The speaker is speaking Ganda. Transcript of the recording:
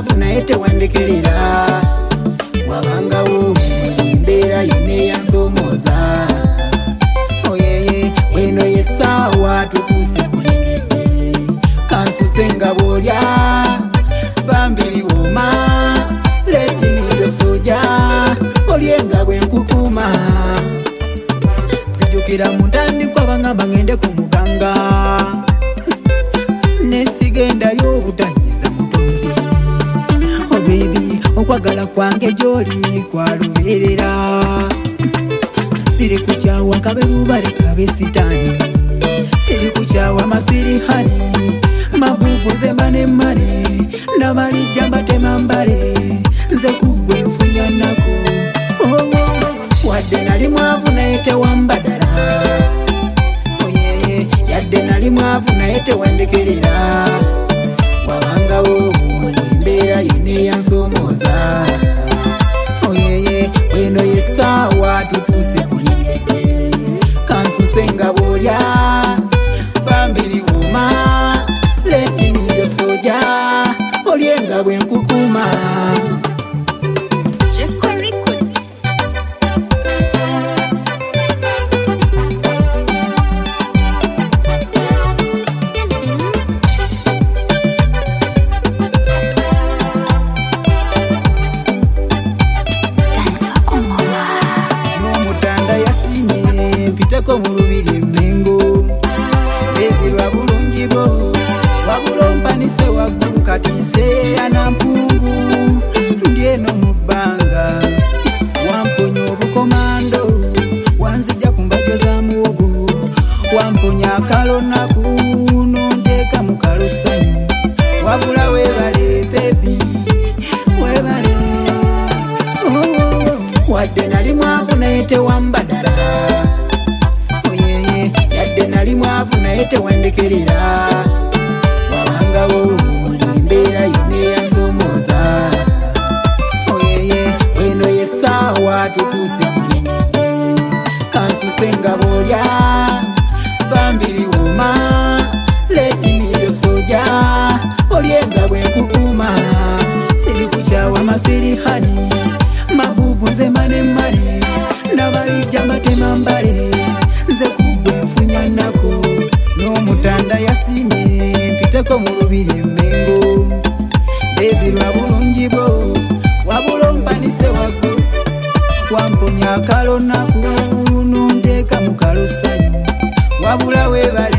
mwavu naye tewandekerera wabangawo embeera yonna eyansomooza oyeye weno yessaawa tutuuse kulengedde kansuse nga bw'olya bambiri wooma letinindo soja olyenga bwe nkukuma zijjukira mu ntandikwa bangamba ngende ku muganga nesigendayo obutanyiza mutonzi oh baby okwagala kwange gy'oli kwalubeerera siri kukyawa kaberubale kabe sitaani siri kukyawa maswiri hani mabubu zemba nemmale nabalijja mbatema mbale nze kuggwe nfunya nako wadde nali mwavu naye tewambadala oyeye yadde nali mwavu naye tewandekerera wabangawo embeera yonna eyansomooza oyeye weno yessaawa tutuuse kulingedde kansuse nga bw'olya bambiri wooma letinindo soja olyenga bwe nkukuma mpiteko mu lubiri emmengo bebi lwa bulungi bwo wabula ompanise waggulu kati nseeya na mpungu ndi eno mu bbanga wamponya obukomando wanzijja ku mbajjo za muwogo wamponya akalonaku nonteeka mu kalosanyu wabula weebale bebi weebale wadde nali mwavu naye tewambadala oyeye yadde nali mwavu naye tewandekerera wabangawo embeera yonna eyansomooza oyeye weno yessaawa tutuuse kulingedde kansuse nga bw'olya bambiri wooma letinindo soja olyenga bwe nkukuma siri kukyawa maswiri hani mabubu nzemba nemmale nabalijja mbatema mbale nze kuggwe nfunya nako n'omutanda yasimye mpiteko mu lubiri emmengo bebi lwa bulungi bwo wabula ompanise waggulu wamponya akalonaku nonteeka mu kalosanyu wabula weebale